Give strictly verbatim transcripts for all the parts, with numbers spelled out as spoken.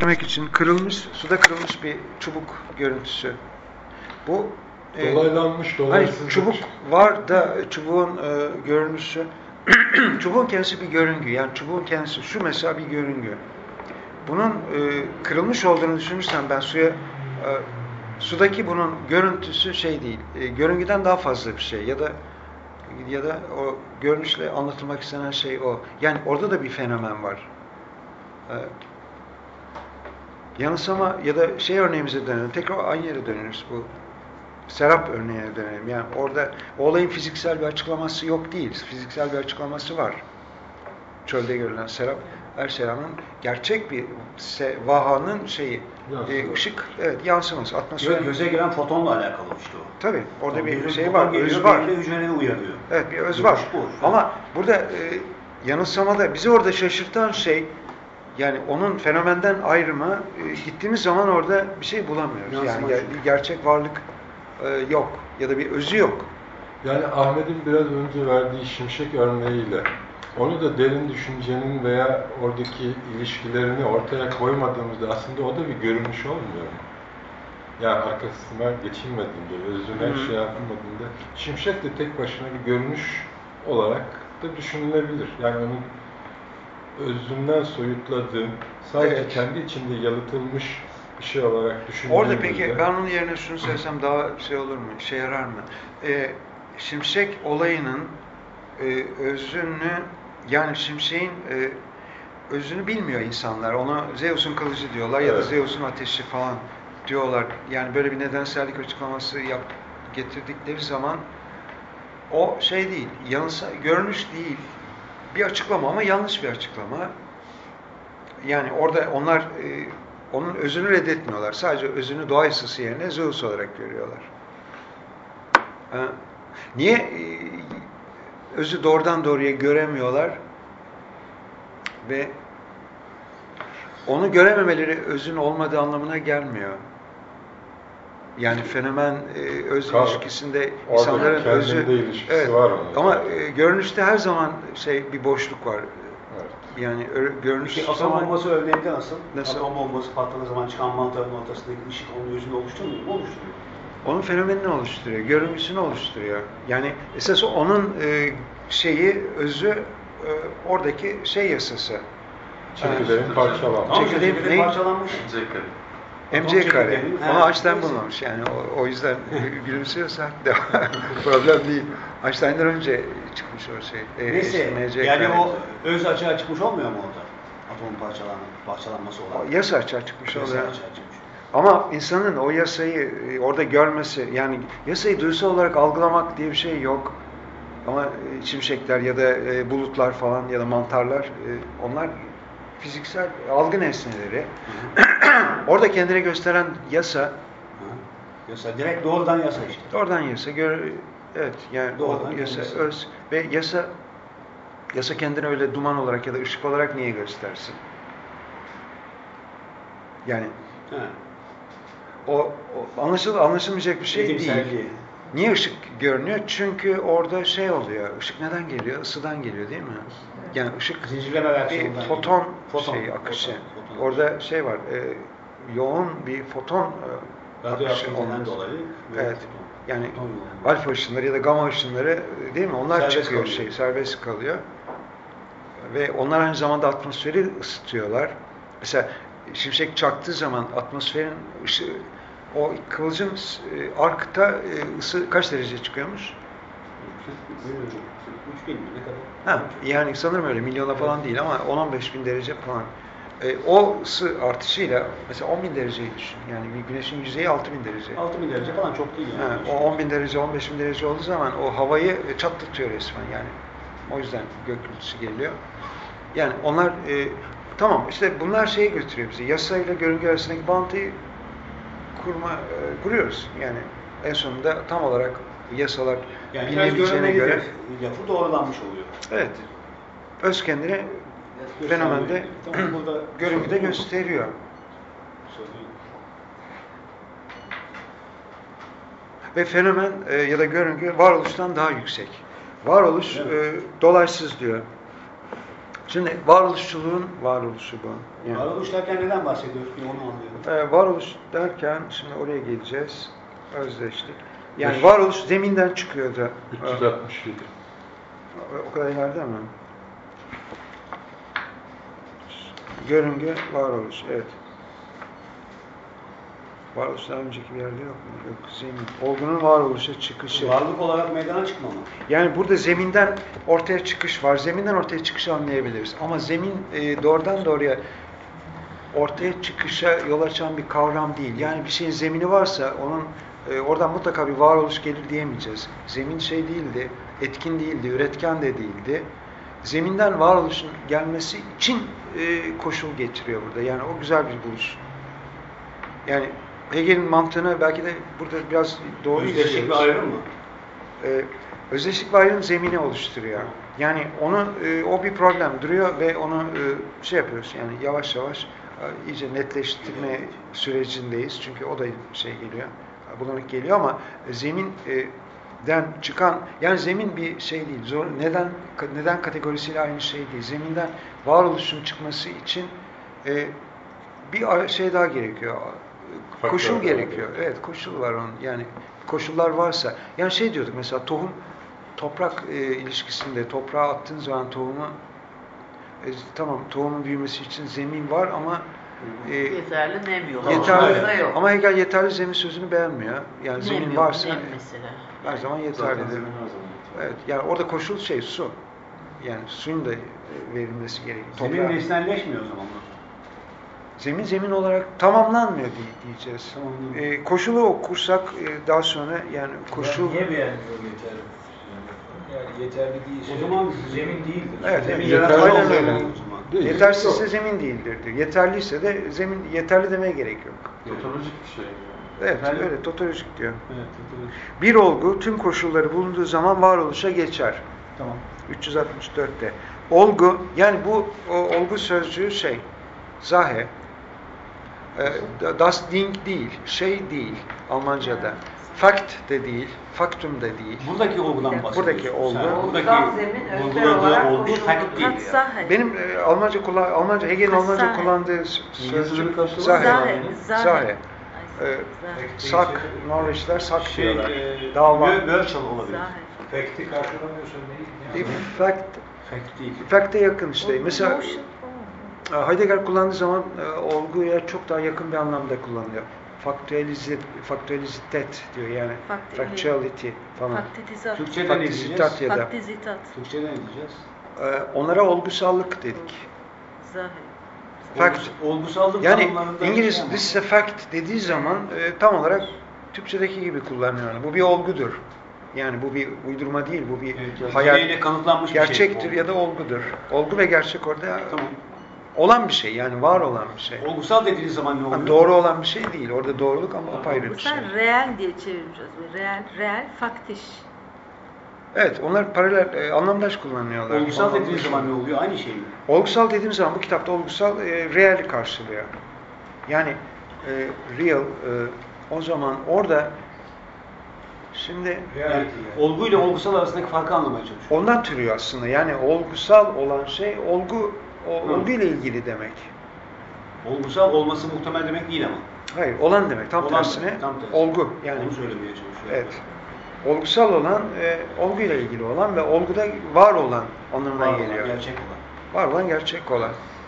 demek için kırılmış, suda kırılmış bir çubuk görüntüsü. Bu dolaylanmış, e, dolaysız. Hani çubuk var da çubuğun e, görünüşü, çubuğun kendisi bir görüngü. Yani çubuğun kendisi, şu mesela bir görüngü. Bunun e, kırılmış olduğunu düşünürsem ben suya, e, sudaki bunun görüntüsü şey değil, e, görüngüden daha fazla bir şey ya da ya da o görünüşle anlatılmak istenen şey o. Yani orada da bir fenomen var. E, yanılsama ya da şey örneğimize dönelim, tekrar aynı yere dönüyoruz bu. Serap örneğine dönelim. Yani orada o olayın fiziksel bir açıklaması yok değil. Fiziksel bir açıklaması var. Çölde görülen serap, Erselam'ın gerçek bir vahanın şeyi, e, ışık, evet, yansıması, atmosfer. Göze giren fotonla alakalı işte o. Tabii, orada Tabii bir bir şey var, geliyor, öz var. Bir hücreleri uyarıyor. Evet, bir öz bir var. Bu, Ama burada e, yanılsamada bizi orada şaşırtan şey, yani onun fenomenden ayrımı, e, gittiğimiz zaman orada bir şey bulamıyoruz. Yansıma yani ger- bir gerçek varlık e, yok ya da bir özü yok. Yani Ahmet'in biraz önce verdiği şimşek örneğiyle onu da derin düşüncenin veya oradaki ilişkilerini ortaya koymadığımızda aslında o da bir görünüş olmuyor mu? Yani arkasına geçilmediğinde, özüne Hı-hı. şey yapılmadığında şimşek de tek başına bir görünüş olarak da düşünülebilir. Yani onun özünden soyutladığım, sadece Evet. kendi içinde yalıtılmış bir şey olarak düşünüldüğümüzde... Orada peki ben onun yerine şunu söylesem daha şey olur mu, işe yarar mı? Ee, şimşek olayının e, özünü, yani şimşeğin e, özünü bilmiyor insanlar. Ona Zeus'un kılıcı diyorlar ya da Evet. Zeus'un ateşi falan diyorlar. Yani böyle bir nedensellik açıklaması yap, getirdikleri zaman o şey değil, yanılsa, görünüş değil, bir açıklama ama yanlış bir açıklama. Yani orada onlar e, onun özünü reddetmiyorlar. Sadece özünü doğa yasası yerine Zeus olarak görüyorlar. Ha. Niye e, özü doğrudan doğruya göremiyorlar? Ve onu görememeleri özün olmadığı anlamına gelmiyor. Yani fenomen e, öz Kal- ilişkisinde Orada insanların özü ilişkisi evet, var onun. ama e, görünüşte her zaman şey bir boşluk var. Evet. Yani ö- görünüş Peki atom bombası örneğinde nasıl? Nasıl? Atom bombası patladığı zaman çıkan mantarın ortasındaki ışık onun yüzünü oluşturmuyor mu? Oluşturuyor. onun fenomenini oluşturuyor, görünüşünü oluşturuyor. Yani esas onun e, şeyi, özü e, oradaki şey yasası. Çekirdeğin parçalanması. Çekirdeğin Çekirdeğin ne? parçalanmış. M C kare. çekirdeğinin, Onu he, Einstein neyse. bulmamış yani. O, o yüzden gülümsüyorsak devam. Problem değil. Einstein'dan önce çıkmış o şey. E, Neyse, M C yani kare. o öz açığa çıkmış olmuyor mu orada? Atomun parçalan, parçalanması olarak. O yasa açığa çıkmış Yasa oluyor. açığa çıkmış. Ama insanın o yasayı e, orada görmesi, yani yasayı duysal olarak algılamak diye bir şey yok. Ama e, şimşekler ya da e, bulutlar falan ya da mantarlar, e, onlar fiziksel algı nesneleri. Orada kendine gösteren yasa, Hı. Yasa, direkt doğrudan yasa işte. oradan yasa, gör, evet yani Doğrudan o yasa, kendisi. öz ve yasa, yasa kendini öyle duman olarak ya da ışık olarak niye göstersin? Yani He. o, o anlaşıl, anlaşılmayacak bir şey Bilimsel değil. değil. Niye ışık görünüyor? Çünkü orada şey oluyor, ışık neden geliyor? Isıdan geliyor değil mi? Yani ışık Zincirleme bir versiyonundan. foton, Foton, şeyi, akışı. foton, foton. Orada şey var, e, yoğun bir foton e, akışı Radyoaktiviteden olması. dolayı. Evet. Yani Foton yoğunluğu. alfa ışınları ya da gamma ışınları değil mi? Onlar Serbest çıkıyor kalıyor. şey, serbest kalıyor. Ve onlar aynı zamanda atmosferi ısıtıyorlar. Mesela şimşek çaktığı zaman atmosferin ışı, o kıvılcım e, arkta e, ısı kaç derece çıkıyormuş? üç bin ne kadar? Ha, yani sanırım öyle milyona falan değil ama on on beş bin derece falan. E, o ısı artışıyla mesela on bin dereceyi düşün. Yani bir güneşin yüzeyi altı bin derece. altı bin derece falan çok değil yani. Ha, o on bin derece, on beş bin derece olduğu zaman o havayı çatlatıyor resmen yani. O yüzden gök gürültüsü geliyor. Yani onlar e, tamam işte bunlar şeye götürüyor bizi. Yasayla görüngü arasındaki bağıntıyı kurma e, kuruyoruz. Yani en sonunda tam olarak yasalar yani bilinebileceğine göre lafı doğrulanmış oluyor. evet. Öz kendini fenomende tamam, burada görüngüde gösteriyor. Ve fenomen e, ya da görüngü varoluştan daha yüksek. Varoluş evet. e, dolaysız diyor. Şimdi varoluşçuluğun varoluşu bu. Yani, Varoluş derken neden bahsediyoruz? Bir onu anlıyorum. e, varoluş derken, şimdi oraya geleceğiz. Özdeşlik. Yani Beş- varoluş zeminden çıkıyordu. üç yüz altmış yedi. O kadar ileride mi? Görüngü, varoluş, evet. Varoluş daha önceki bir yerde yok mu? Yok, zemin. Olgunun varoluşa çıkışı. Varlık olarak meydana çıkma mı? Yani burada zeminden ortaya çıkış var. Zeminden ortaya çıkışı anlayabiliriz. Ama zemin e, doğrudan doğruya ortaya çıkışa yol açan bir kavram değil. Yani bir şeyin zemini varsa onun e, oradan mutlaka bir varoluş gelir diyemeyeceğiz. Zemin şey değildi, etkin değildi, üretken de değildi. Zeminden varoluşun gelmesi için e, koşul getiriyor burada. Yani o güzel bir buluş. Yani Hegel'in mantığını belki de burada biraz doğru Özdeşlik izliyoruz. bir ayrım mı? Ee, özdeşlik ve ayrım zemini oluşturuyor. Yani onu e, o bir problem duruyor ve onu e, şey yapıyoruz yani yavaş yavaş e, iyice netleştirme sürecindeyiz. Çünkü o da şey geliyor, bulanık geliyor ama e, zeminden çıkan yani zemin bir şey değil. Zor neden neden kategorisiyle aynı şey değil. Zeminden varoluşun çıkması için e, bir şey daha gerekiyor. Koşul Faktör gerekiyor. Evet, koşul var onun. Yani koşullar varsa. Yani şey diyorduk mesela tohum toprak e, ilişkisinde toprağa attığın zaman tohumu e, tamam tohumun büyümesi için zemin var ama e, Yeterli nem yok. yeterli Fazla yok. ama Hegel yeterli zemin sözünü beğenmiyor. Yani Nem zemin yok, varsa nem mesela. her zaman Zaten yeterlidir. zemin her zaman yeterli. Evet, yani orada koşul şey su. Yani suyun da e, verilmesi gerekiyor. Zemin Toprağa- nesnelleşmiyor o zaman. Zemin zemin olarak tamamlanmıyor diye- diyeceğiz. Tamamlanmıyor. E, koşulu okursak e, daha sonra yani koşul... Yani niye beğenmiyor yeterli? Yani yeterli değil. O zaman zemin değildir. Evet, Zemin evet. yaratmalı Aynen olmalı öyle. o zaman. Değil. Yetersizse Yok. zemin değildir diyor. Yeterliyse de zemin yeterli demeye gerek yok. Totolojik bir şey. Evet, Yeterli. öyle totolojik diyor. Evet, evet. Bir olgu tüm koşulları bulunduğu zaman varoluşa geçer. Tamam. üç yüz altmış dörtte. Olgu, yani bu o, olgu sözcüğü şey, Sache. E, das Ding değil, şey değil Almanca'da. Fact de değil, faktum da değil. Buradaki olgudan bahsediyorsun. Buradaki olgu. Sen Olgudan buradaki zemin özdeş vurguladığı olarak olgu koşuldu. fact değil. Tatsache. Benim e, Almanca kullan Almanca Hegel'in Almanca Sache. kullandığı sözcük İngilizce'nin karşılığı Sache. Zahe. Zahe. Zahe. Ay, Ee, Zahe. Sak, Norveçler sak Şey, diyorlar. e, Dava. Bö- Bölçal olabilir. Zahe. Fact'i karşılamıyorsa ne? In fact, Fact değil. fact'e yakın işte. Mesela Motion. e, Heidegger kullandığı zaman e, olguya çok daha yakın bir anlamda kullanılıyor. Faktüelizit, faktüelizitet diyor yani. Faktüeli- Factuality falan. Faktizat. Türkçe'de ne Faktizitat diyeceğiz? ya da. Faktizitat. Türkçe'de ne diyeceğiz? E, onlara olgusallık dedik. Zahe. Fact. Olgus- Olgusallık Yani tanımlarında İngiliz şey ama. this is a fact dediği zaman e, tam olarak Türkçedeki gibi kullanıyor. Bu bir olgudur. Yani bu bir uydurma değil, bu bir Evet, hayal, geneğiyle kanıtlanmış bir şey. gerçektir ya da olgudur. Olgu ve gerçek orada Tamam. olan bir şey, yani var olan bir şey. Olgusal dediğiniz zaman ne oluyor? Ha, doğru olan bir şey değil. Orada doğruluk ama apayrı Bu bir şey. sen reel diye çevireceğiz. Reel, reel, faktiş. Evet, onlar paralel, e, anlamdaş kullanıyorlar. Olgusal Anlamdaş. dediğiniz zaman ne oluyor? Aynı şey mi? Olgusal dediğim zaman bu kitapta olgusal e, real karşılıyor. Yani e, real, e, o zaman orada şimdi Yani olgu ile olgusal arasındaki farkı anlamaya çalışıyorum. ondan türüyor aslında. Yani olgusal olan şey olgu o, Hı. olgu ile ilgili demek. Olgusal olması muhtemel demek değil ama. Hayır, olan demek. Tam Olan tersine demek, tam tersi. olgu. Yani Onu söylemeye çalışıyorum. evet. Olgusal olan e, olgu ile ilgili olan ve olguda var olan anlamına Var olan, geliyor. gerçek olan. Var olan, gerçek olan.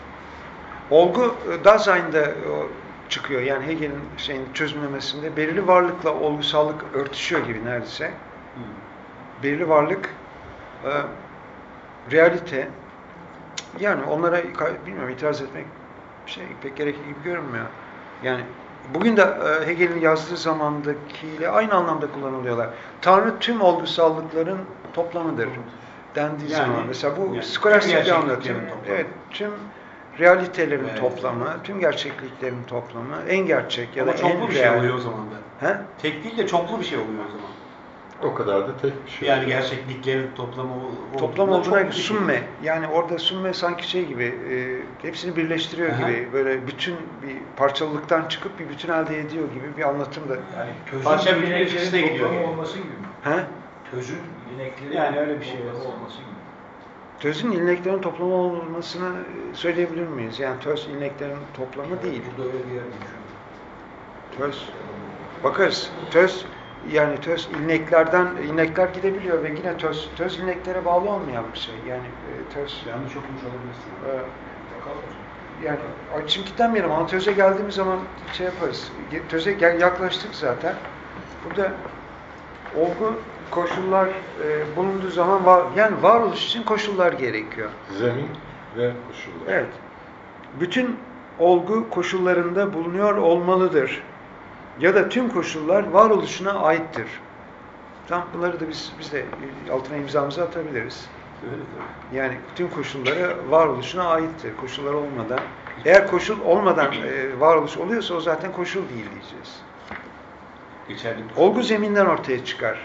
Olgu e, Dasein'de e, çıkıyor. Yani Hegel'in şeyin çözümlemesinde belirli varlıkla olgusallık örtüşüyor gibi neredeyse. Hı. Belirli varlık e, realite, yani onlara bilmiyorum itiraz etmek şey pek gerekli gibi görünmüyor. Yani bugün de e, Hegel'in yazdığı zamandakiyle aynı anlamda kullanılıyorlar. Tanrı tüm olgusallıkların toplamıdır dendiği Yani, zaman. Mesela bu yani skolastik tüm bir anlatım. gerçekliklerin toplamı. Evet, tüm realitelerin Evet. toplamı, tüm gerçekliklerin toplamı, en gerçek ya Ama da çoklu en bir şey real. oluyor o zaman da. He? Tek değil de çoklu bir şey oluyor o zaman. O kadar da tek bir şey. Yani gerçekliklerin toplamı o- Toplam olduğunda olduğuna çoklu göre bir şey. sümme. Yani orada sümme sanki şey gibi, e, hepsini birleştiriyor Aha. gibi, böyle bütün bir parçalılıktan çıkıp bir bütün elde ediyor gibi bir anlatım da. Yani közün Parça bütün yineklerin ilişkisine gidiyor toplamı yani. olması gibi mi? He? Közün yinekleri Yani öyle bir şey toplamı var. olması gibi. Tözün ilneklerin toplamı olmasını söyleyebilir miyiz? Yani töz ilneklerin toplamı değil. Burada öyle bir yer geçiyor. Töz. Bakarız. Töz yani töz ilneklerden ilnekler gidebiliyor ve yine töz töz ilneklere bağlı olmayan bir şey. Yani e, töz Yanlış okumuş olabilirsin. e, yani şimdi kitlenmeyelim ama töze geldiğimiz zaman şey yaparız. Töze gel, yaklaştık zaten. Burada olgu koşullar e, bulunduğu zaman var, yani varoluş için koşullar gerekiyor. Zemin ve koşullar. Evet. Bütün olgu koşullarında bulunuyor olmalıdır. Ya da tüm koşullar varoluşuna aittir. Tam bunları da biz biz de altına imzamızı atabiliriz. Öyle tabii. Yani tüm koşulları varoluşuna aittir. Koşullar olmadan, eğer koşul olmadan e, varoluş oluyorsa o zaten koşul değil diyeceğiz. Geçerli. Olgu zeminden ortaya çıkar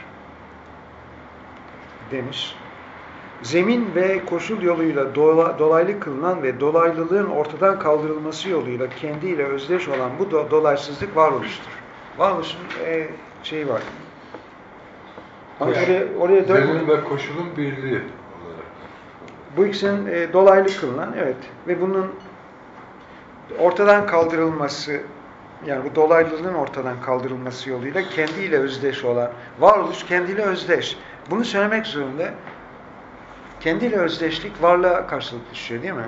demiş. Zemin ve koşul yoluyla dola, dolaylı kılınan ve dolaylılığın ortadan kaldırılması yoluyla kendiyle özdeş olan bu do, dolaysızlık varoluştur. Varoluşun e, şeyi var. Ama Koş- oraya, oraya dön. Zemin ve koşulun birliği olarak. Bu ikisinin e, dolaylı kılınan, evet. Ve bunun ortadan kaldırılması, yani bu dolaylılığın ortadan kaldırılması yoluyla kendiyle özdeş olan, varoluş kendiyle özdeş. Bunu söylemek zorunda. Kendiyle özdeşlik varlığa karşılık düşüyor değil mi?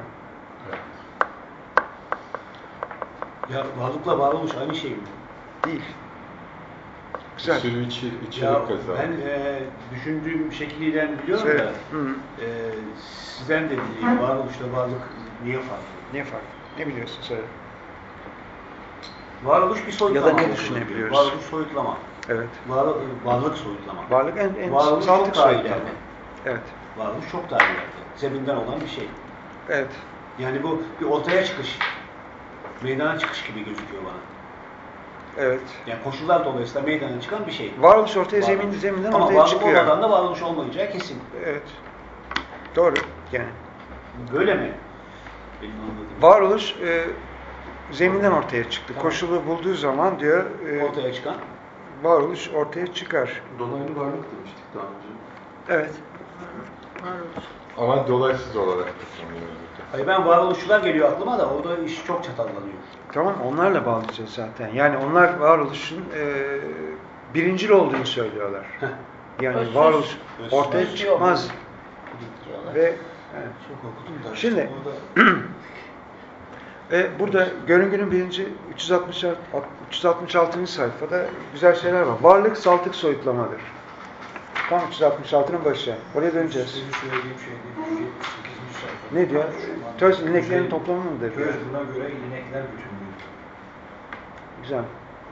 Ya varlıkla varoluş aynı şey mi? Değil. Güzel. Bir sürü içi, içerik Ya kazandı. ben e, düşündüğüm şekliyle biliyorum Söyle. da Hı. e, sizden de bileyim varoluşla varlık niye farklı? Ne fark? Ne biliyorsun söyle. Varoluş bir soyutlama. Ya da ne olur. düşünebiliyoruz? Varoluş soyutlama. Evet. Var, varlık soyutlama. Varlık en, en Varoluş saltık çok daha soyutlama. ileride. Evet. Varoluş çok daha ileride. Zeminden olan bir şey. Evet. Yani bu bir ortaya çıkış, meydana çıkış gibi gözüküyor bana. Evet. Yani koşullar dolayısıyla meydana çıkan bir şey. Varoluş ortaya Varoluş. zemin, zeminden Ama ortaya varlık çıkıyor. olmadan da varoluş olmayacağı kesin. Evet. Doğru. Yani Böyle mi? Benim anladığım. varoluş e, zeminden ortaya çıktı. Tamam. Koşulu bulduğu zaman diyor e, Ortaya çıkan. varoluş ortaya çıkar. Dolaylı varlık demiştik daha önce. Evet. Varoluş. Ama dolaysız olarak da sanıyoruz. Hayır, ben varoluşçular geliyor aklıma da orada iş çok çatallanıyor. Tamam, onlarla bağlayacağız zaten. Yani onlar varoluşun e, birincil olduğunu söylüyorlar. Heh. Yani Özsüz. varoluş Özsüz ortaya diyor. çıkmaz. Diyorlar. Ve evet. Çok okudum da. Şimdi- orada Ve burada görüngünün birinci üç yüz altmış altı, üç yüz altmış altıncı sayfada güzel şeyler var. Varlık saltık soyutlamadır. Tam üç yüz altmış altının başı. Oraya döneceğiz. Senin söylediğim şey değil. yetmiş sekizinci sayfa. Ne diyor? Töz ilneklerin toplamı mıdır? Töz buna göre ilnekler bütünlüğü. Güzel.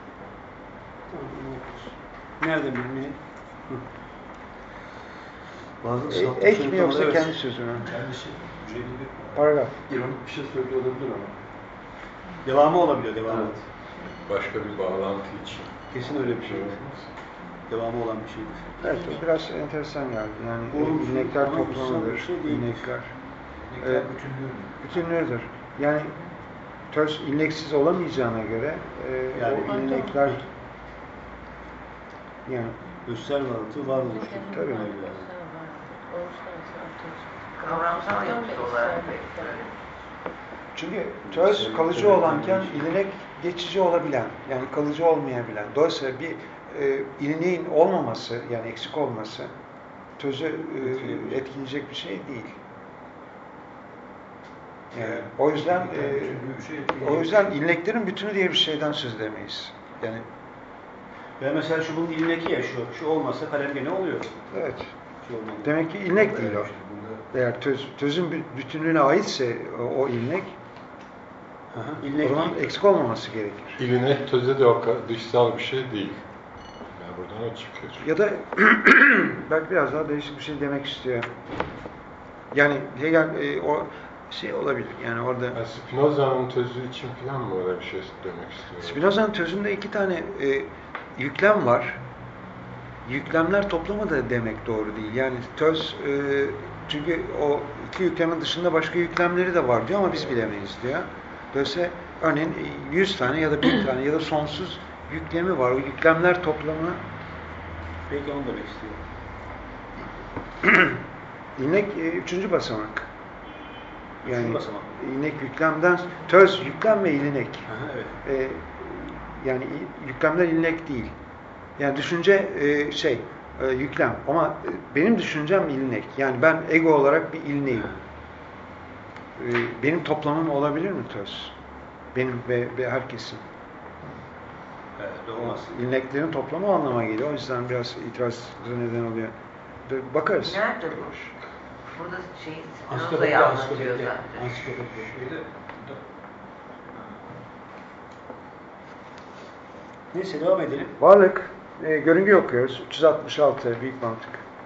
nerede bilmeyin? Varlık E, saltık ek mi soyutlama, yoksa evet. kendi sözü mü? Kendisi hücreli bir Paragraf. İronik bir şey söylüyor olabilir ama. Devamı olabiliyor, devamı. Evet. Başka bir bağlantı için. Kesin öyle bir şey. Devamı olan bir şeydir. Evet, o biraz enteresan geldi. Yani Doğru. inekler Ama toplamıdır. şey bir şey değil. İnekler. ilnekler Evet. bütünlüğü. Bütünlüğüdür. Yani töz ilneksiz olamayacağına göre e, Yani- o ilnekler yani Göster varlığı var olur. Tabii. Kavramsal yapısı olarak çünkü töz kalıcı olanken ilnek geçici olabilen, yani kalıcı olmayabilen. Dolayısıyla bir e, ilneğin olmaması, yani eksik olması tözü e, etkileyecek bir şey değil. Yani o yüzden e, o yüzden ilneklerin bütünü diye bir şeyden söz edemeyiz. Yani Ve mesela şu bunun ilneki ya şu. Şu olmasa kalem gene oluyor. evet. Şu olmalı. Demek ki ilnek değil o. Eğer töz, tözün bü- bütünlüğüne aitse o, o ilnek, Hı hı, o İlnek zaman değil. eksik olmaması gerekir. İlinek töze de o kadar dışsal bir şey değil. Yani buradan o çıkıyor. Ya da belki biraz daha değişik bir şey demek istiyor. Yani Hegel e, o şey olabilir. Yani orada Yani Spinoza'nın tözü için falan mı öyle bir şey demek istiyor? Spinoza'nın tözünde iki tane e, yüklem var. Yüklemler toplamı da demek doğru değil. Yani töz e, çünkü o iki yüklemin dışında başka yüklemleri de var diyor ama biz bilemeyiz diyor. Dolayısıyla örneğin yüz tane ya da bin tane ya da sonsuz yüklemi var. O yüklemler toplamı Peki onu demek istiyor. İlnek e, üçüncü basamak. Yani Üçüncü basamak. ilnek yüklemden, töz yüklem ve ilinek. Aha, evet. E, yani i- yüklemler ilnek değil. Yani düşünce e, şey, e, yüklem. Ama e, benim düşüncem ilnek. Yani ben ego olarak bir ilneğim. E, benim toplamım olabilir mi töz? Benim ve, ve herkesin. Evet, olmaz. İlneklerin toplamı o anlama geliyor. O yüzden biraz itiraz neden oluyor. De- Bakarız. Nerede bu? Burada şey, Spinoza'yı Ansiklopedi, anlatıyor ansiklopedi. zaten. Ansiklopedi şeyde. Neyse devam edelim. Varlık, e, görüngü okuyoruz. üç yüz altmış altı, büyük mantık.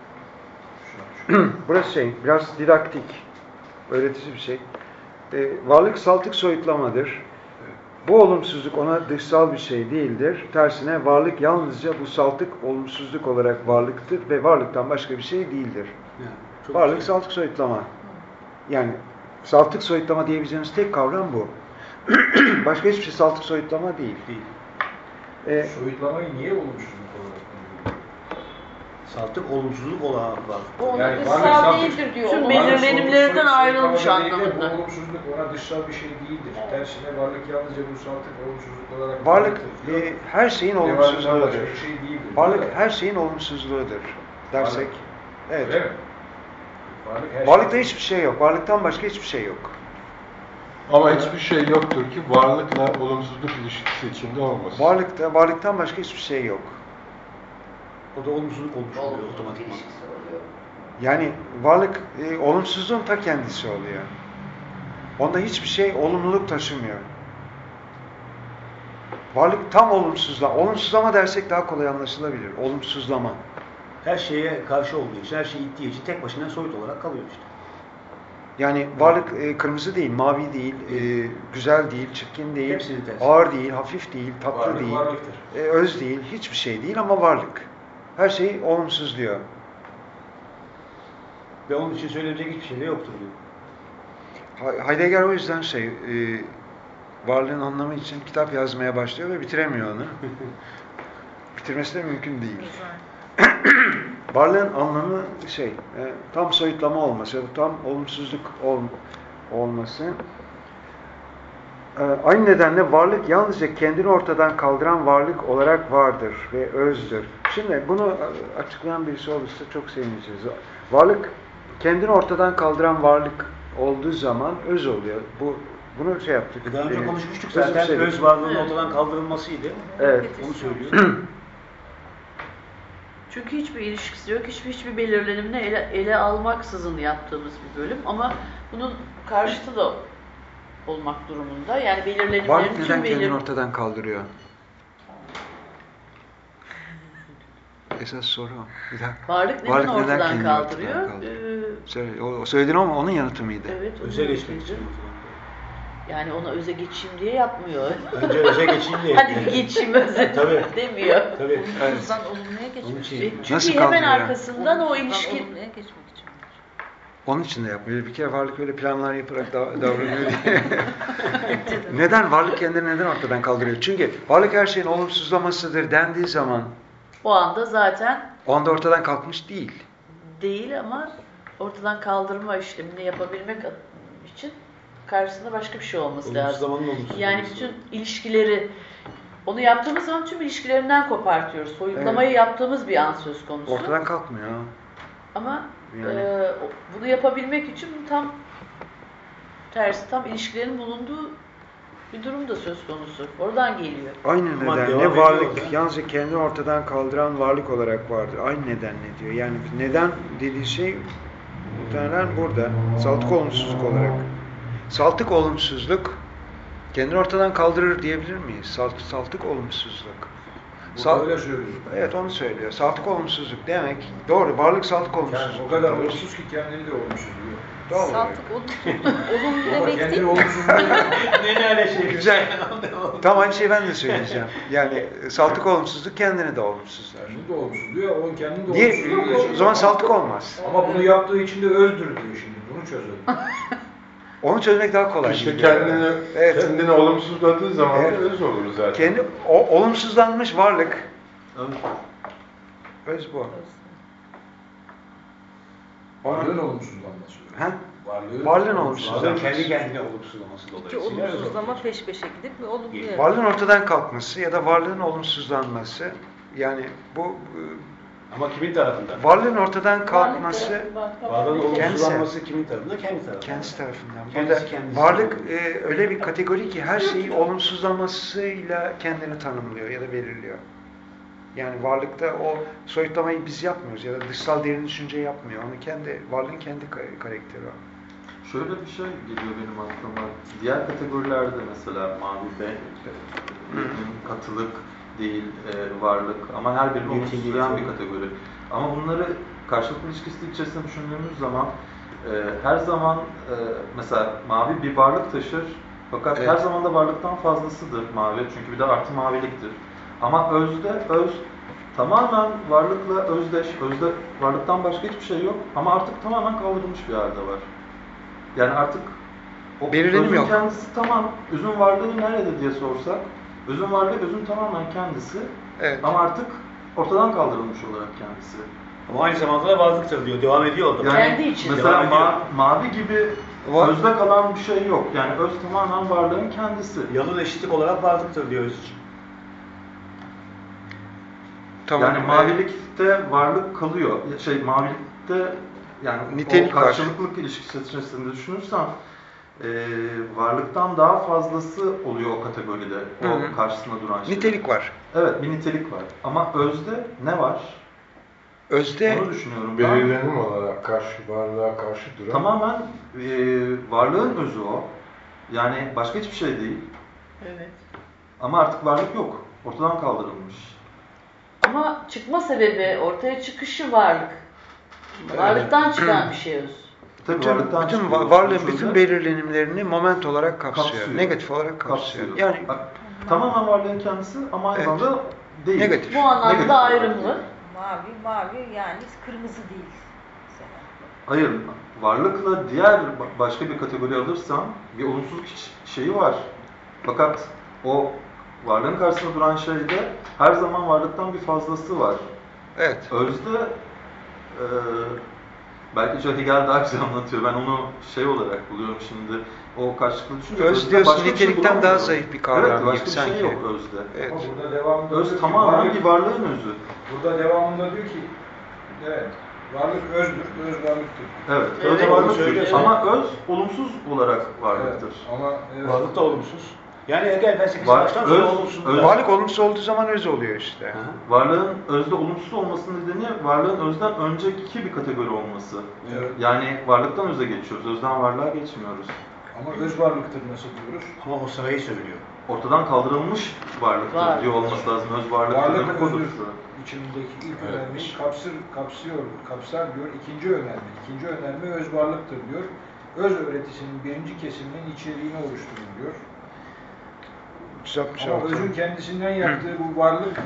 Burası şey, biraz didaktik, öğretici bir şey. E, varlık saltık soyutlamadır. Bu olumsuzluk ona dışsal bir şey değildir. Tersine varlık yalnızca bu saltık olumsuzluk olarak varlıktır ve varlıktan başka bir şey değildir. Yani, çok Varlık güzel. saltık soyutlama. Yani saltık soyutlama diyebileceğimiz tek kavram bu. Başka hiçbir şey saltık soyutlama değil. Değil. E, Soyutlamayı niye olumsuzluk olarak kullanıyor? Saltık olumsuzluk olarak var. O ona Yani dışsal varlık değildir diyor. Tüm Onun- belirlenimlerden ayrılmış anlamında. anlamında. Bu olumsuzluk ona dışsal bir şey değildir. Tersine varlık yalnızca bu saltık olumsuzluk olarak varlık varlıktır diyor. e, her şeyin Ve varlıktan başka olumsuzluğudur. bir şey değildir. Varlık Değil mi? her şeyin olumsuzluğudur dersek. Varlık. Evet. Öyle mi? Varlık her Varlıkta şey. hiçbir şey yok. Varlıktan başka hiçbir şey yok. Ama hiçbir şey yoktur ki varlıkla olumsuzluk ilişkisi içinde olmasın. Varlıkta, varlıktan başka hiçbir şey yok. O da olumsuzluk olmuş oluyor Olumsuzluk otomatikman. ilişkisi oluyor. Yani varlık e, olumsuzluğun ta kendisi oluyor. Onda hiçbir şey olumluluk taşımıyor. Varlık tam olumsuzlama. Olumsuzlama dersek daha kolay anlaşılabilir. Olumsuzlama. Her şeye karşı olduğu için, her şeyi ittiği için tek başına soyut olarak kalıyor işte. Yani varlık e, kırmızı değil, mavi değil, e, güzel değil, çirkin değil, Hepsinin tersi. ağır değil, hafif değil, tatlı Varlık değil, varlıktır. e, öz değil, hiçbir şey değil ama varlık. Her şey olumsuzluyor. Ve onun için söylenecek hiçbir şey de yoktur diyor. Ha- Heidegger o yüzden şey, e, varlığın anlamı için kitap yazmaya başlıyor ve bitiremiyor onu. Bitirmesi de mümkün değil. Varlığın anlamı şey, e, tam soyutlama olması ya da tam olumsuzluk ol, olması. E, aynı nedenle varlık yalnızca kendini ortadan kaldıran varlık olarak vardır ve özdür. Şimdi bunu e, açıklayan birisi olursa çok sevineceğiz. Varlık kendini ortadan kaldıran varlık olduğu zaman öz oluyor. Bu bunu şey yaptık. E daha önce e, konuşmuştuk özümsedik. zaten öz varlığının ortadan kaldırılmasıydı. Evet. Onu söylüyor. Çünkü hiçbir ilişkisi yok, hiçbir hiçbir belirlenimini ele, ele almaksızın yaptığımız bir bölüm ama bunun karşıtı da olmak durumunda. Yani Varlık belirlenimlerin neden tüm kendini belir... ortadan kaldırıyor? Esas soru o. Bir dakika. Varlık neden Varlık neden ortadan kendini kaldırıyor? ortadan kaldırıyor? Ee, Söyle, o, o söyledin ama onun yanıtı mıydı? evet, onu Öze geçmek için. yapıyor. Yani ona öze geçeyim diye yapmıyor. Önce öze geçeyim diye. Hadi bir geçeyim öze Tabii. demiyor. Tabii. Olumsuzdan olumluya Onun geçmek için. için. Çünkü Nasıl hemen kaldırıyor? arkasından o Olumsuzdan ilişki... olumluya geçmek için. Onun için de yapmıyor. Bir kere varlık öyle planlar yaparak da, davranıyor diye. Neden? Varlık kendini neden ortadan kaldırıyor? Çünkü varlık her şeyin olumsuzlamasıdır dendiği zaman O anda zaten o anda ortadan kalkmış değil. değil ama ortadan kaldırma işlemini yapabilmek için karşısında başka bir şey olması lazım. Olumsuzlamanın olumsuzlaması. Yani bütün ilişkileri, onu yaptığımız zaman tüm ilişkilerinden kopartıyoruz. Soyutlamayı yaptığımız bir an söz konusu. Ortadan kalkmıyor. Ama Yani. e, bunu yapabilmek için tam tersi, tam ilişkilerin bulunduğu bir durum da söz konusu. Oradan geliyor. Aynı Ama devam nedenle ediyor varlık orada. yalnızca kendini ortadan kaldıran varlık olarak vardır. Aynı nedenle diyor. Yani neden dediği şey muhtemelen burada. Saltık olumsuzluk olarak. Saltık olumsuzluk kendini ortadan kaldırır diyebilir miyiz? Salt, saltık olumsuzluk. Bu Sal- öyle söylüyor. Evet onu söylüyor. Saltık olumsuzluk demek. Doğru. Varlık saltık Yani olumsuzluk. o kadar olumsuz ki kendini de olumsuz diyor. Doğru. Saltık olumlu, olumlu Ama demek kendini değil. olumsuz diyor. Ne ne öyle şey. Güzel. Tam aynı şeyi ben de söyleyeceğim. Yani saltık olumsuzluk kendini de olumsuzlar. Kendini de olumsuz diyor. O kendini de Niye? olumsuz diyor. O zaman saltık olmaz. Ama bunu yaptığı için de özdür diyor şimdi. Bunu çözelim. Onu çözmek daha kolay. İşte gibi. kendini, Evet. kendini olumsuzladığı zaman Evet. da öz olur zaten. Kendi o, olumsuzlanmış varlık. Öz bu. Varlığın olumsuzlanması. Ha? Varlığın, Varlığın Varlığın olumsuzlanması. kendi kendine olumsuzlaması İki dolayısıyla. olumsuzlama peş peşe gidip bir olumlu yere. Varlığın ortadan kalkması ya da varlığın olumsuzlanması, yani bu Ama kimin tarafından? e, varlığın ortadan kalkması Varlığın Kendisi. olumsuzlanması kimin tarafından? Kendi tarafından. kendisi tarafından. Kendisi Burada kendisi. varlık e, öyle bir kategori ki her şeyi olumsuzlamasıyla kendini tanımlıyor ya da belirliyor. Yani varlıkta o soyutlamayı biz yapmıyoruz ya da dışsal derin düşünce yapmıyor. Onu kendi, varlığın kendi ka- karakteri o. Şöyle bir şey geliyor benim aklıma. Diğer kategorilerde mesela mavi B, katılık değil, e, varlık ama her birini olumsuzlayan bir kategori. Ama bunları karşılıklı ilişkisi içerisinde düşündüğümüz zaman e, her zaman e, mesela mavi bir varlık taşır fakat Evet. her zaman da varlıktan fazlasıdır mavi çünkü bir de artı maviliktir. Ama özde öz tamamen varlıkla özdeş, özde varlıktan başka hiçbir şey yok ama artık tamamen kaldırılmış bir halde var. Yani artık o Belirlenim özün yok. kendisi tamam, özün varlığı nerede diye sorsak, özün varlığı özün tamamen kendisi Evet. ama artık ortadan kaldırılmış olarak kendisi. Ama aynı zamanda da varlıktır diyor. Devam ediyor orada. Yani Kendi içinde. mesela Devam ediyor. ma- mavi gibi Var. özde kalan bir şey yok. Yani öz tamamen varlığın kendisi. Yalın eşitlik olarak varlıktır diyor öz için. Tamam. Yani mavilikte varlık kalıyor. Şey mavilikte yani Nitelik o var. karşılıklılık ilişkisi içerisinde düşünürsen e, varlıktan daha fazlası oluyor o kategoride. O Hı hı. karşısında duran şey. Nitelik var. Evet, bir nitelik var. Ama özde ne var? Özde Onu düşünüyorum ben. Belirlenim olarak karşı varlığa karşı duran Tamamen e, varlığın özü o. Yani başka hiçbir şey değil. Evet. Ama artık varlık yok. Ortadan kaldırılmış. Ama çıkma sebebi, ortaya çıkışı varlık. Varlıktan çıkan bir şey öz. Tabii bütün, varlıktan bütün çıkıyor. va- varlığın Sonuç bütün olarak belirlenimlerini moment olarak kapsıyor. kapsıyor. Negatif olarak kapsıyor. kapsıyor. Yani Bak, tamamen varlığın kendisi ama aynı Evet. zamanda değil. negatif. Bu anlamda Negatif da olarak ayrımlı. değil. Mavi, mavi yani kırmızı değil. Mesela. Hayır, varlıkla diğer ba- başka bir kategori alırsan bir olumsuz ş- şeyi var. Fakat o varlığın karşısında duran şeyde her zaman varlıktan bir fazlası var. Evet. Özde e, belki Joe Hegel daha güzel anlatıyor. Ben onu şey olarak buluyorum şimdi. O karşılıklı düşünce. Öz özde diyorsun, başka bir şey nitelikten daha bulamıyorum. zayıf bir kavram Evet, gibi başka bir sanki. şey yok özde. Evet. Ama burada devamında diyor Öz ki, tamamen varlık- bir varlığın özü. Burada devamında diyor ki, evet, varlık özdür, öz varlıktır. Evet, Evet, öz varlıktır. söylüyorsun. Ama öz olumsuz olarak varlıktır. Evet, ama evet. Varlık da olumsuz. Yani Hegel felsefesi Var- baştan öz- sona olumsuz. öz- Varlık olumsuz olduğu zaman öz oluyor işte. Hı hı. Varlığın özde olumsuz olmasının nedeni varlığın özden önceki bir kategori olması. Evet. Yani varlıktan öze geçiyoruz, özden varlığa geçmiyoruz. Ama öz varlıktır nasıl diyoruz? Ama o sırayı söylüyor. Ortadan kaldırılmış varlıktır Var. diyor olması lazım. Öz varlık Varlık demek odur. özür içindeki ilk Evet. önermeyi kapsır, kapsıyor, kapsar diyor. İkinci önerme. İkinci önerme öz varlıktır diyor. Öz öğretisinin birinci kesiminin içeriğini oluşturur diyor. üç yüz altmış Ama altı. özün kendisinden yaptığı bu varlık,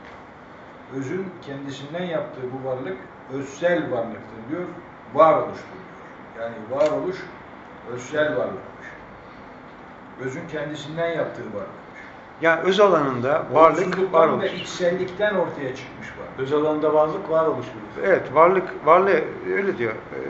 özün kendisinden yaptığı bu varlık özsel varlıktır diyor. Varoluştur diyor. Yani varoluş özsel varlıkmış. Özün kendisinden yaptığı varlıkmış. Yani öz alanında varlık Olumsuzluktan varoluş. ve içsellikten ortaya çıkmış varlık. Öz alanda varlık var oluşturur. Evet, varlık, varlığı öyle diyor. Ee,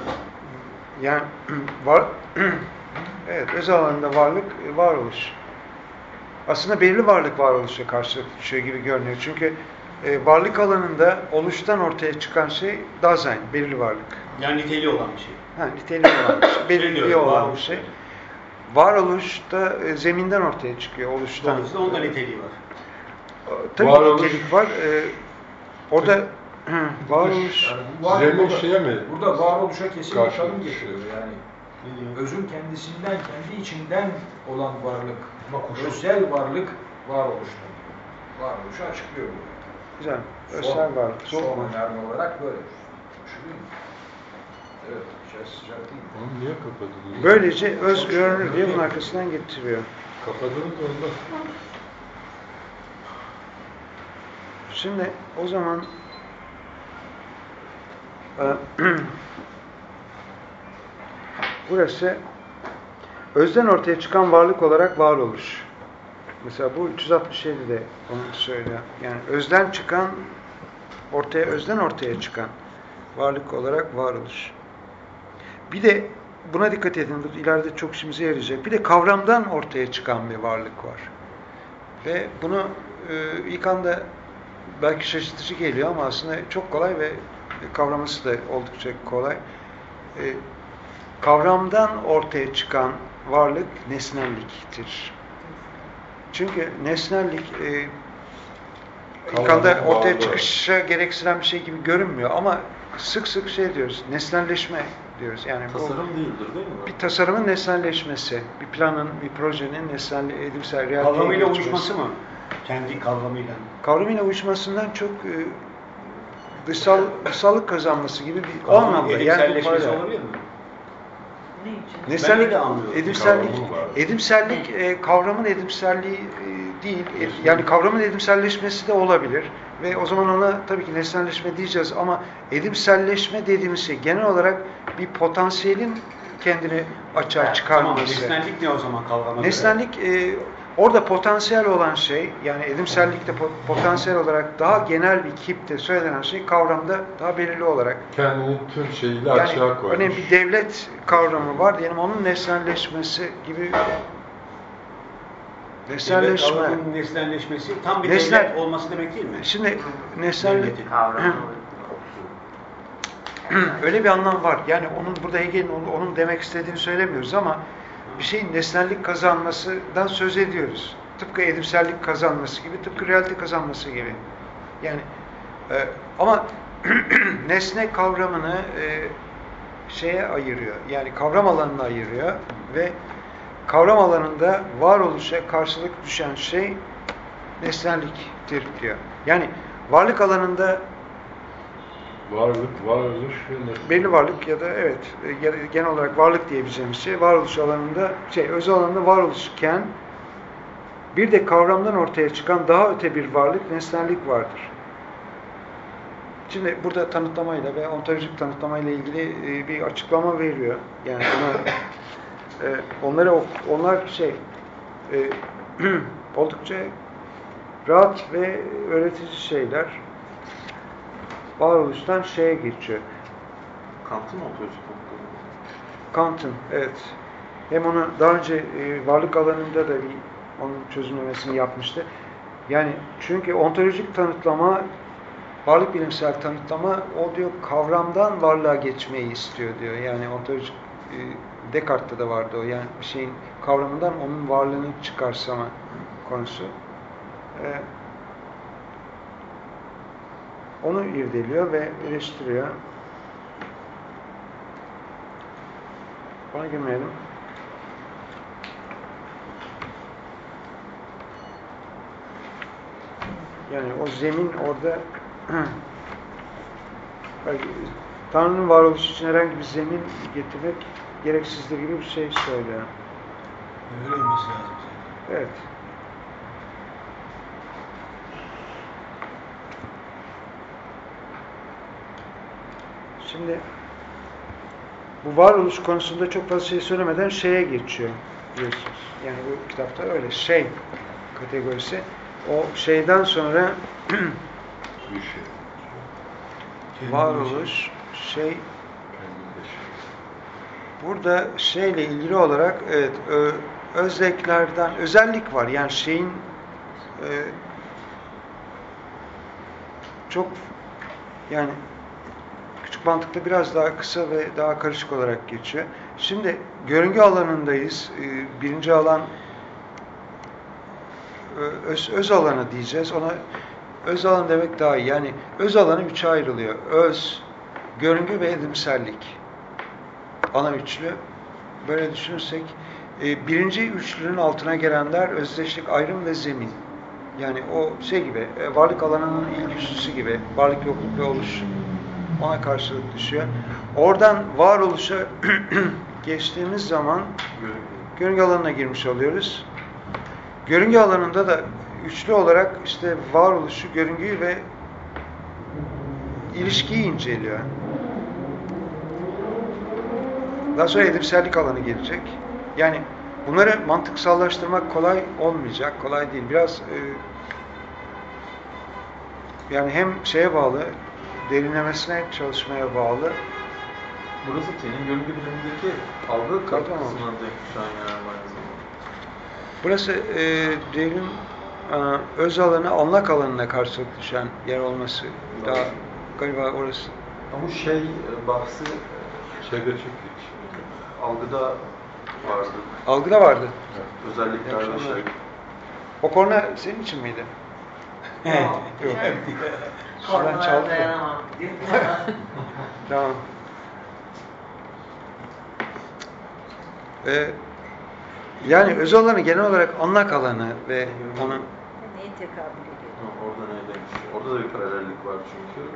Yani var, evet, öz alanında varlık, e, varoluş. Aslında belirli varlık varoluşa karşı düşüyor gibi görünüyor. Çünkü e, varlık alanında oluştan ortaya çıkan şey Dasein, belirli varlık. Yani niteliği olan bir şey. Ha, niteliği olan bir şey, belirli Biliyorum, olan bir varoluş. şey. Varoluş da e, zeminden ortaya çıkıyor, oluştan. Dolayısıyla onda niteliği var. Tabii Varoluş- nitelik var. E, orada varoluş... Yani bu var- zemin burada- şeye mi? Burada varoluşa kesin bir Karşı tanım düşüyor? getiriyor yani. Özün kendisinden, kendi içinden olan varlık, özel varlık varoluştur. Varoluşu açıklıyor bu. Güzel. Son- Özel varlık. Son Son varlık. önerme olarak böyle. Şu değil mi? Evet, şey sıcak değil mi? Onu niye kapadınız? Böylece öz görünür diye bunun arkasından getiriyor. Kapadınız onda. Şimdi o zaman e, burası özden ortaya çıkan varlık olarak varoluş. Mesela bu üç yüz altmış yedide onu söylüyor. Yani özden çıkan, ortaya özden ortaya çıkan varlık olarak varoluş. Bir de buna dikkat edin, bu ileride çok işimize yarayacak. Bir de kavramdan ortaya çıkan bir varlık var. Ve bunu e, ilk anda belki şaşırtıcı geliyor ama aslında çok kolay ve kavraması da oldukça kolay. E, kavramdan ortaya çıkan varlık nesnelliktir. Çünkü nesnellik e, ilk anda ortaya çıkışa gerektiren bir şey gibi görünmüyor ama sık sık şey diyoruz, nesnelleşme diyoruz. Yani Tasarım bu değildir değil mi? bir tasarımın nesnelleşmesi, bir planın, bir projenin nesnel, edimsel, realiteye Kavramıyla geçmesi. uyuşması mı? Kendi kavramıyla. Kavramıyla uyuşmasından çok e, dışsal, dışsallık kazanması gibi bir o Kavramın anlamda. edimselleşmesi Yani, olabilir mi? Ne için? nesnellik, Ben de anlıyorum. edimsellik, Kavramı var. edimsellik e, kavramın edimselliği e, değil. E, yani kavramın edimselleşmesi de olabilir. Ve o zaman ona tabii ki nesnelleşme diyeceğiz ama edimselleşme dediğimiz şey genel olarak bir potansiyelin kendini açığa Tamam, çıkarması. nesnellik ne o zaman kavramı? Nesnellik e, orada potansiyel olan şey, yani edimsellikte po- potansiyel olarak daha genel bir kipte söylenen şey kavramda daha belirli olarak. Kendini tüm şeyiyle Yani açığa koymuş. örneğin bir devlet kavramı var diyelim, onun nesnelleşmesi gibi. Nesnelleşme. Kavramın nesnelleşmesi tam bir Nesnel- devlet olması demek değil mi? Şimdi nesnel Devletin. Kavramı. öyle bir anlam var. Yani onun burada Hegel'in onu- onun demek istediğini söylemiyoruz ama bir şeyin nesnellik kazanmasından söz ediyoruz. Tıpkı edimsellik kazanması gibi, tıpkı realite kazanması gibi. Yani e, ama nesne kavramını e, şeye ayırıyor. Yani kavram alanına ayırıyor ve kavram alanında varoluşa karşılık düşen şey nesnelliktir diyor. Yani varlık alanında Varlık, varoluş ve nesne. belli varlık ya da evet e, genel olarak varlık diyebileceğimiz şey varoluş alanında şey öz alanında varoluşken bir de kavramdan ortaya çıkan daha öte bir varlık, nesnellik vardır. Şimdi burada tanıtlamayla ve ontolojik tanıtlamayla ilgili e, bir açıklama veriyor. Yani ona, e, onları onlar şey e, oldukça rahat ve öğretici şeyler. Varoluştan şeye geçiyor. Kant'ın ontolojik tanıtımı. Kant'ın, evet. Hem onu daha önce e, varlık alanında da bir onun çözümlemesini yapmıştı. Yani çünkü ontolojik tanıtlama, varlık bilimsel tanıtlama, o diyor kavramdan varlığa geçmeyi istiyor diyor. Yani ontolojik e, Descartes'te de vardı o. Yani bir şeyin kavramından onun varlığını çıkarsama konusu. E, onu irdeliyor ve eleştiriyor. Ona girmeyelim. Yani o zemin orada Tanrı'nın varoluşu için herhangi bir zemin getirmek gereksizdir gibi bir şey söylüyor. Öyle olması lazım. Evet. Şimdi bu varoluş konusunda çok fazla şey söylemeden şeye geçiyor diyorsunuz. Yani bu kitapta öyle şey kategorisi. O şeyden sonra Bir şey. varoluş şey Kendinde şey. burada şeyle ilgili olarak evet ö, özelliklerden özellik var. Yani şeyin e, çok yani küçük mantıkta biraz daha kısa ve daha karışık olarak geçiyor. Şimdi görüngü alanındayız. E, birinci alan öz, öz alanı diyeceğiz. Ona öz alan demek daha iyi. Yani öz alanı üçe ayrılıyor. Öz, görüngü ve edimsellik. Ana üçlü. Böyle düşünürsek e, birinci üçlünün altına gelenler özdeşlik, ayrım ve zemin. Yani o şey gibi, e, varlık alanının ilk üçlüsü gibi. Varlık, yokluk ve oluş. Ona karşılık düşüyor. Oradan varoluşa geçtiğimiz zaman görüngü alanına girmiş oluyoruz. Görüngü alanında da üçlü olarak işte varoluşu, görüngüyü ve ilişkiyi inceliyor. Daha sonra edimsellik alanı gelecek. Yani bunları mantıksallaştırmak kolay olmayacak, kolay değil. Biraz e, yani hem şeye bağlı, derinlemesine çalışmaya bağlı. Burası senin görüntü bilimindeki algı Tamam. kısmına denk düşen yer aynı zamanda. Burası e, diyelim e, öz alanı anlak alanına karşılık düşen yer olması Doğru. daha galiba orası. Ama şey e, bahsi Şeyde çok geç. algıda vardı. Algıda vardı. Özellikler ve Yaşamlar. şey. O korna senin için miydi? Yok. Sudan Kornalara çaldı. dayanamam. Tamam. Ee, yani öz alanı genel olarak anlak alanı ve onun Neye tekabül ediyor? Ha, orada ne demiş? Orada da bir paralellik var çünkü.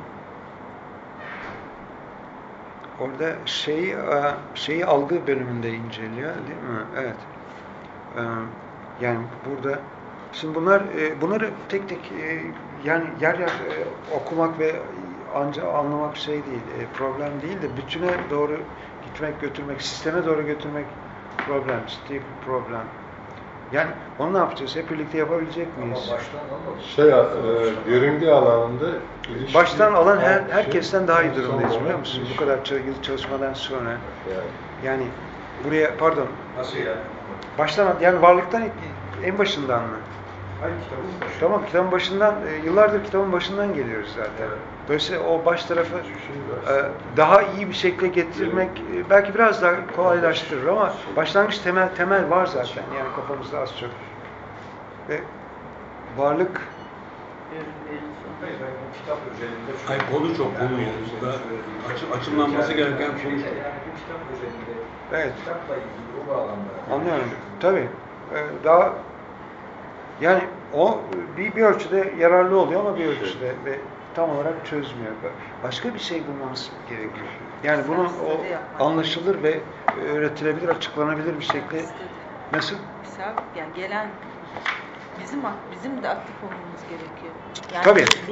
orada şeyi e, şeyi algı bölümünde inceliyor, değil mi? Evet. Ee, yani burada şimdi bunlar e, bunları tek tek e, yani yer yer e, okumak ve anca anlamak şey değil, e, problem değil de bütüne doğru gitmek, götürmek, sisteme doğru götürmek problem, ciddi bir problem. Yani onu ne yapacağız? Hep birlikte yapabilecek Ama miyiz? baştan almamış. Şey, e, görüngü alanında ilişki... Baştan alan her, Şey, herkesten daha iyi durumdayız sonra biliyor musun? Bu ilişki. kadar çal- yıl çalışmadan sonra. Yani. Yani buraya, pardon, Nasıl yani? baştan, yani varlıktan en başından mı? Hayır kitabın başı. Tamam, kitabın başından, e, yıllardır kitabın başından geliyoruz zaten. Dolayısıyla o baş tarafı e, daha iyi bir şekilde getirmek e, belki biraz daha kolaylaştırır ama başlangıç temel temel var zaten yani kafamızda az çok. Ve varlık Görünmeyen son. Hayır, ben bu kitap özelinde... Hayır, konu çok konu yani. Burada açı, açımlanması gereken konu çok. Yani bu kitap özelinde, Evet. kitapla ilgili o bağlamda... Anlıyorum. Tabii. Ee, daha yani o bir, bir ölçüde yararlı oluyor ama bir ölçüde ve tam olarak çözmüyor. Başka bir şey bulmamız gerekiyor. Yani bunun o anlaşılır ve öğretilebilir, açıklanabilir bir şekilde nasıl? Mesela yani gelen bizim bizim de aktif olmamız gerekiyor. Yani Tabii.